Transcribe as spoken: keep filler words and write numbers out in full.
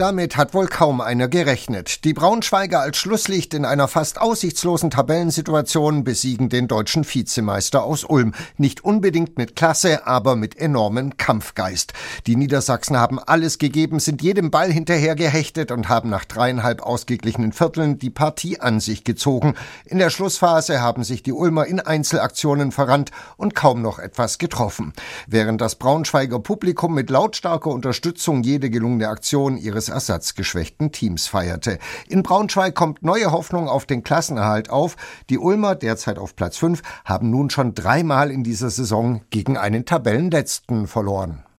Damit hat wohl kaum einer gerechnet. Die Braunschweiger als Schlusslicht in einer fast aussichtslosen Tabellensituation besiegen den deutschen Vizemeister aus Ulm. Nicht unbedingt mit Klasse, aber mit enormem Kampfgeist. Die Niedersachsen haben alles gegeben, sind jedem Ball hinterher gehechtet und haben nach dreieinhalb ausgeglichenen Vierteln die Partie an sich gezogen. In der Schlussphase haben sich die Ulmer in Einzelaktionen verrannt und kaum noch etwas getroffen. Während das Braunschweiger Publikum mit lautstarker Unterstützung jede gelungene Aktion ihres ersatzgeschwächten Teams feierte. In Braunschweig kommt neue Hoffnung auf den Klassenerhalt auf. Die Ulmer, derzeit auf Platz fünf, haben nun schon dreimal in dieser Saison gegen einen Tabellenletzten verloren.